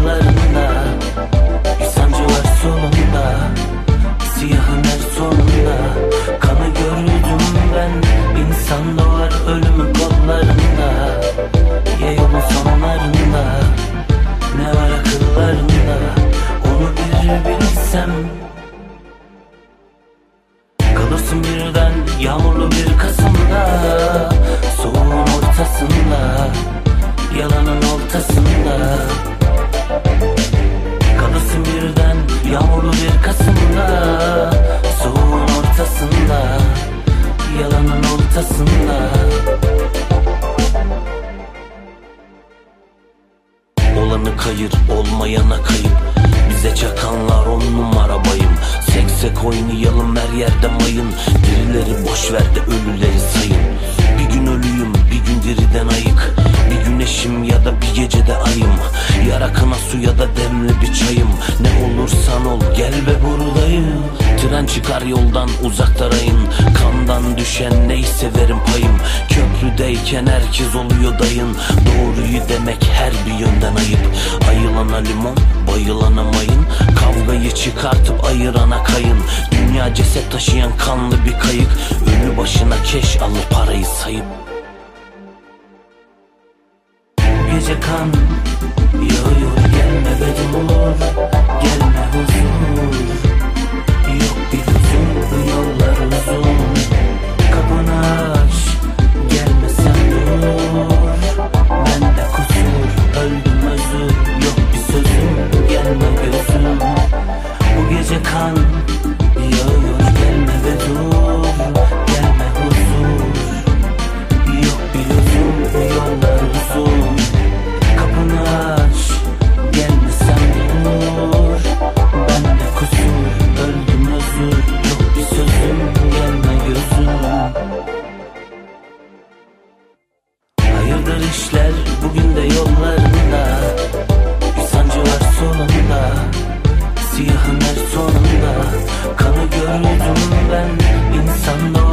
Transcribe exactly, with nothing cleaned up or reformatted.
yollarında. Bir sancı var solunda, siyahın her sonunda. Kanı gördüm ben, insan doğar ölümün kollarında. Ya yolun sonlarında, ne var akıllarında, onu bir bilsem. Kalırsın birden yağmurlu bir Kasım'da, soğuğun ortasında, yalanın ortasında. Kalırsın birden yağmurlu bir Kasım'da, soğuğun ortasında, yalanın ortasında. Olanı kayır, olmayana kayıp, bize çakanlar on numara bayım. Seksek oynayalım her yerde mayın, dirileri boş ver de ölüleri sayın. Bir gün ölüyüm, bir gün diriden ayık, bir güneşim ya da bir gecede ayım. Ya rakına su ya da demli bir çayım. Ne olursan ol gel be buradayım. Tren çıkar yoldan uzaktarayın, kandan düşen neyse verim payım. Köprüdeyken herkes oluyor dayın, doğruyu demek her bir yönden ayıp. Ayılana limon, bayılana mayın, kavgayı çıkartıp ayırana kayın. Dünya ceset taşıyan kanlı bir kayık, ölü başına keş alır parayı sayıp. Gece kan yağıyor, gelme be dur, gelme huzur. Yok bir huzur, yollar uzun. Kapını aç, gelme sen dur. Bende kusur, öldüm özür. Yok bir sözüm, gelme gözüm. Bu gece kan yağıyor, gelme be dur, gelme huzur. Yok bir huzur, yollar uzun. Kapını aç, gelme sen dur. Bende kusur, öldüm özür. Yok bir sözüm, gelme gözüm. Hayırdır işler bugün de yollarında, bir sancı var solunda, siyahın her sonunda. Kanı gördüm ben, insan doğar